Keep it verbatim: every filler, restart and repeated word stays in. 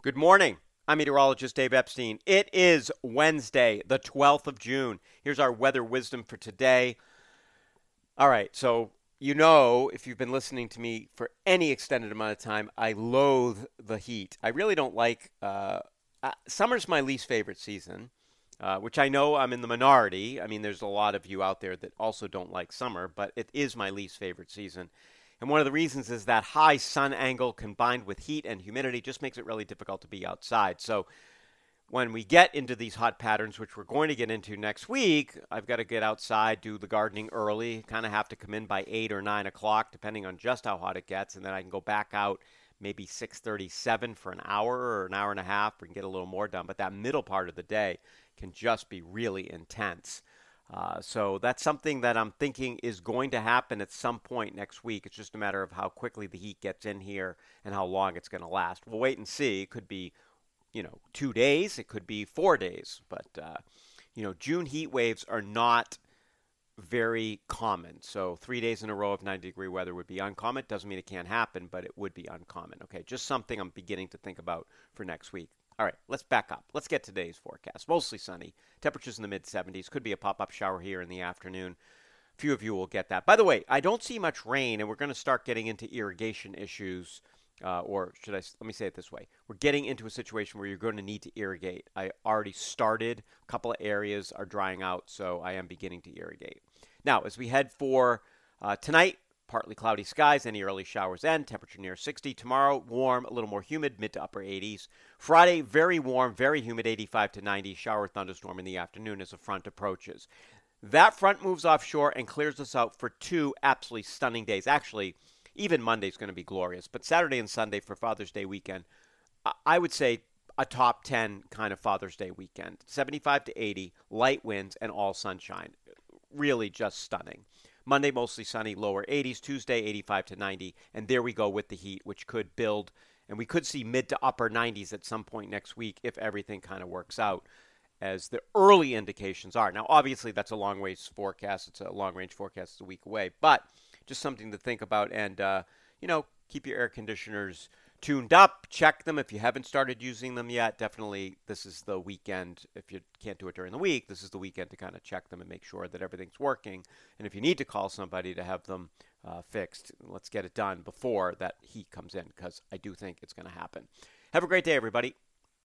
Good morning. I'm meteorologist Dave Epstein. It is Wednesday, the twelfth of June. Here's our weather wisdom for today. All right, so you know, if you've been listening to me for any extended amount of time, I loathe the heat. I really don't like uh, uh, summer's my least favorite season, uh, which I know I'm in the minority. I mean, there's a lot of you out there that also don't like summer, but it is my least favorite season. And one of the reasons is that high sun angle combined with heat and humidity just makes it really difficult to be outside. So when we get into these hot patterns, which we're going to get into next week, I've got to get outside, do the gardening early, kind of have to come in by eight or nine o'clock, depending on just how hot it gets. And then I can go back out maybe six thirty-seven for an hour or an hour and a half. We can get a little more done. But that middle part of the day can just be really intense. Uh, so that's something that I'm thinking is going to happen at some point next week. It's just a matter of how quickly the heat gets in here and how long it's going to last. We'll wait and see. It could be, you know, two days. It could be four days. But, uh, you know, June heat waves are not very common. So three days in a row of ninety degree weather would be uncommon. Doesn't mean it can't happen, but it would be uncommon. Okay, just something I'm beginning to think about for next week. All right, let's back up. Let's get today's forecast. Mostly sunny. Temperatures in the mid seventies. Could be a pop-up shower here in the afternoon. Few of you will get that. By the way, I don't see much rain, and we're going to start getting into irrigation issues. Uh, or should I, let me say it this way. We're getting into a situation where you're going to need to irrigate. I already started. A couple of areas are drying out, so I am beginning to irrigate. Now, as we head for uh, tonight, partly cloudy skies, any early showers end, temperature near sixty. Tomorrow, warm, a little more humid, mid to upper eighties. Friday, very warm, very humid, eighty-five to ninety. Shower thunderstorm in the afternoon as a front approaches. That front moves offshore and clears us out for two absolutely stunning days. Actually, even Monday's going to be glorious, but Saturday and Sunday for Father's Day weekend, I would say a top ten kind of Father's Day weekend. seventy-five to eighty, light winds, and all sunshine. Really just stunning. Monday, mostly sunny, lower eighties. Tuesday, eighty-five to ninety. And there we go with the heat, which could build. And we could see mid to upper nineties at some point next week if everything kind of works out as the early indications are. Now, obviously, that's a long ways forecast. It's a long range forecast. It's a week away. But just something to think about. And, uh, you know, keep your air conditioners tuned up. Check them if you haven't started using them yet. Definitely, this is the weekend. If you can't do it during the week, this is the weekend to kind of check them and make sure that everything's working. And if you need to call somebody to have them uh, fixed, let's get it done before that heat comes in, because I do think it's going to happen. Have a great day, everybody.